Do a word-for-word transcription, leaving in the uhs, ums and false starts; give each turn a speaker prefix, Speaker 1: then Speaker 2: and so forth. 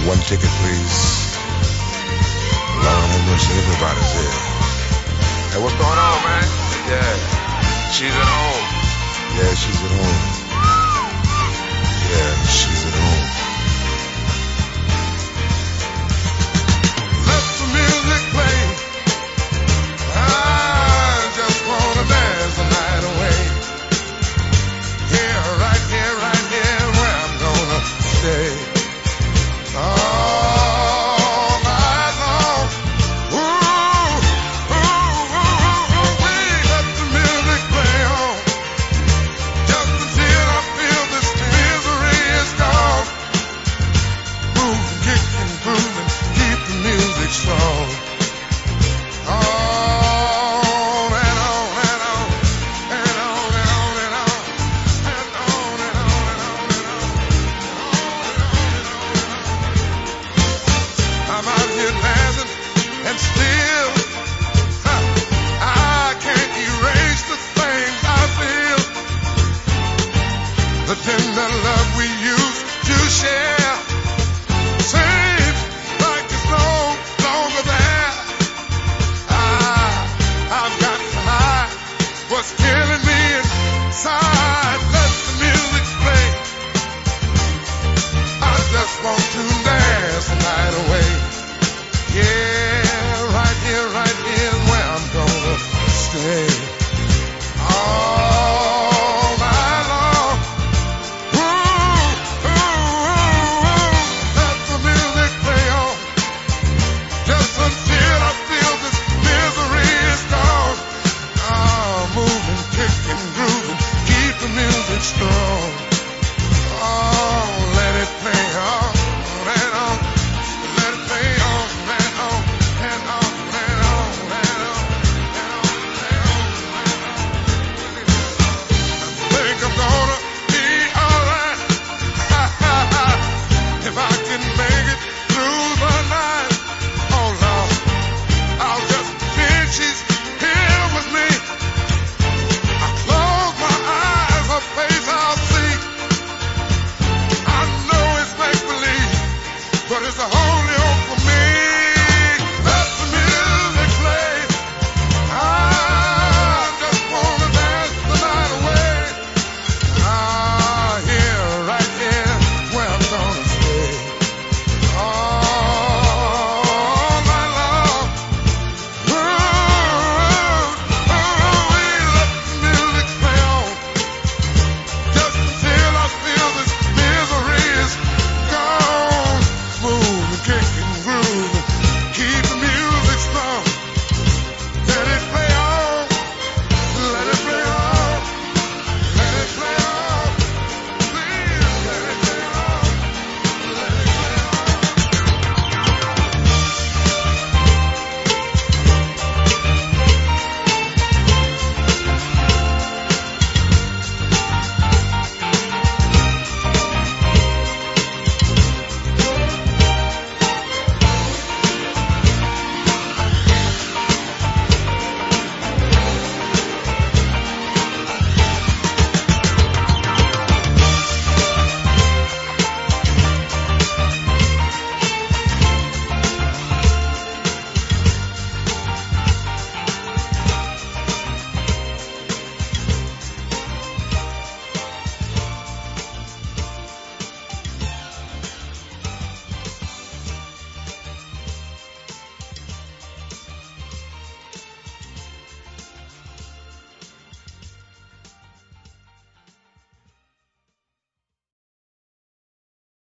Speaker 1: One ticket, please. Lord have mercy, everybody's here. Hey, what's going on, man? Yeah. She's at home. Yeah, she's at home. Yeah, she's at home. Let the music play. I just wanna dance the night away. Here, right here, right here, where I'm gonna stay. All night long. Ooh, ooh, ooh, ooh, ooh, wee. Let the music play on. Just until I feel this misery is gone. Move, kick and groove and keep the music strong. On and on and on and on and on and on and on and on and on and on. I'm out here dancing and still huh, I can't erase the things I feel. The tender love we used to share seems like it's no longer there. I, I've got to hide what's killing me inside.